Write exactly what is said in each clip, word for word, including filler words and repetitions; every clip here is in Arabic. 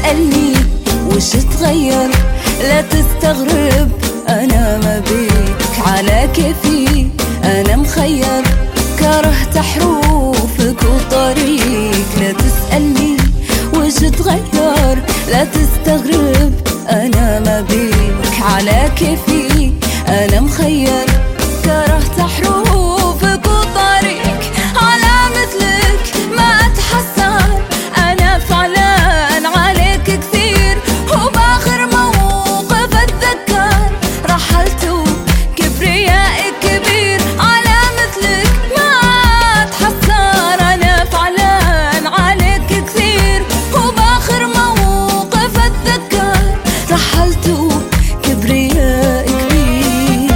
تسألني وش تغير، لا تستغرب أنا ما بيك على كيفي أنا مخير، كرهت حروفك وطريق. لا تسألني وش تغير، لا تستغرب أنا ما بيك على كيفي أنا مخير، كرهت حروفك وطريق. على مثلك ما أتحسر أنا فعلا عليك كثير، وبآخر موقف أتذكر رحلت وكبريائي كبير. على مثلك ما أتحسر أنا فعلا عليك كثير، وبآخر موقف أتذكر رحلت وكبريائي كبير.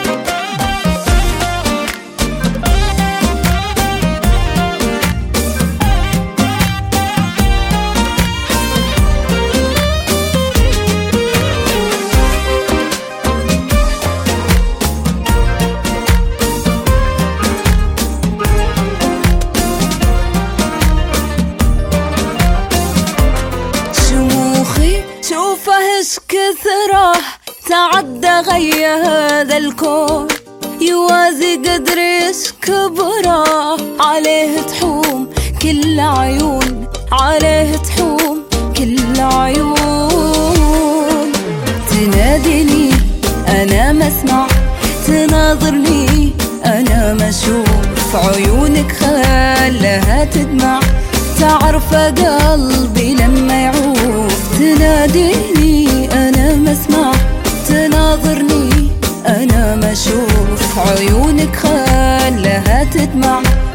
شوفه ايش كثره تعدى غيا هذا الكون، يوازي قدر ايش كبره. عليه تحوم كل عيون، عليه تحوم كل عيون. تناديني أنا ما اسمع، تناظرني أنا ما اشوف، عيونك خلاها تدمع، تعرف قلبي لما يعوف. تناديني أنا ما اسمع، تناظرني أنا ما اشوف، عيونك خلاها تدمع،